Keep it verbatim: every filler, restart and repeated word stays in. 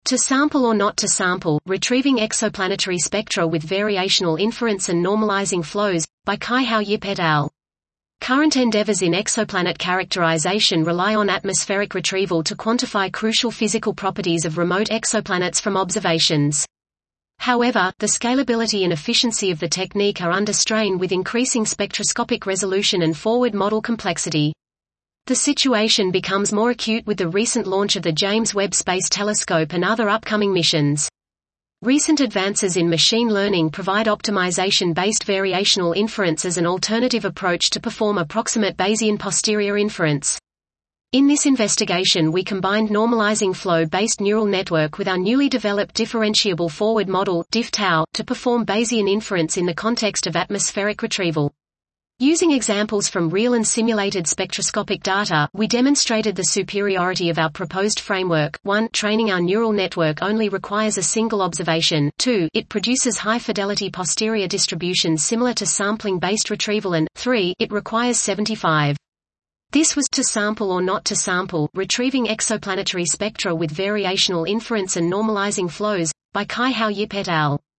To sample or not to sample, retrieving exoplanetary spectra with variational inference and normalizing flows, by Kai-Hao Yip et al. Current endeavors in exoplanet characterization rely on atmospheric retrieval to quantify crucial physical properties of remote exoplanets from observations. However, the scalability and efficiency of the technique are under strain with increasing spectroscopic resolution and forward model complexity. The situation becomes more acute with the recent launch of the James Webb Space Telescope and other upcoming missions. Recent advances in machine learning provide optimization-based variational inference as an alternative approach to perform approximate Bayesian posterior inference. In this investigation we combined normalizing flow-based neural network with our newly developed differentiable forward model D I F Tau, to perform Bayesian inference in the context of atmospheric retrieval. Using examples from real and simulated spectroscopic data, we demonstrated the superiority of our proposed framework. one Training our neural network only requires a single observation. two It produces high-fidelity posterior distributions similar to sampling-based retrieval, and three It requires seventy-five. This was to sample or not to sample, retrieving exoplanetary spectra with variational inference and normalizing flows, by Kai-Hao Yip et al.